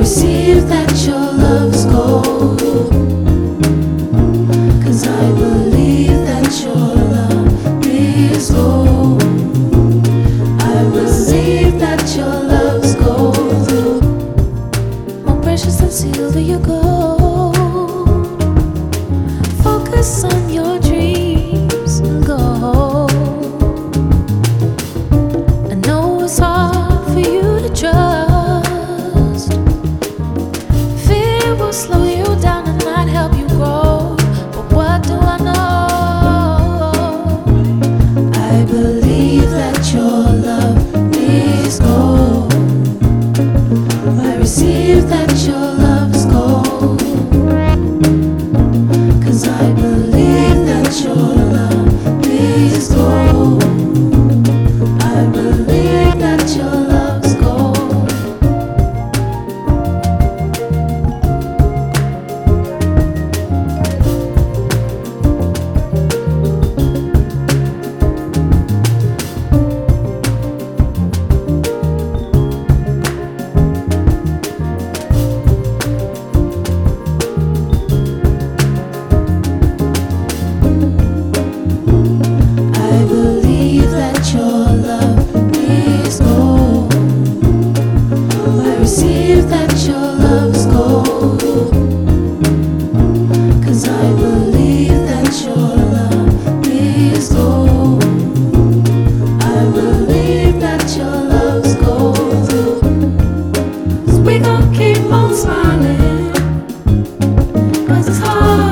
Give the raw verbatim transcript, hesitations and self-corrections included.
receive that your love's gold. 'Cause I believe that your love is gold. I believe that your love's gold. More precious than silver, your gold. Focus on your dreams and go. I know it's hard for you to trust. Fear will slow you down and not help you grow. But what do I know? I believe that your love is gold. I receive that your love's gold. 'Cause I believe that your love is gold. I believe that your love's gold. I believe that your love is gold. I receive that your love's gold. 'Cause I believe that your love is gold. I believe that your love's gold. 'Cause we gon' keep on smiling. 'Cause it's hard.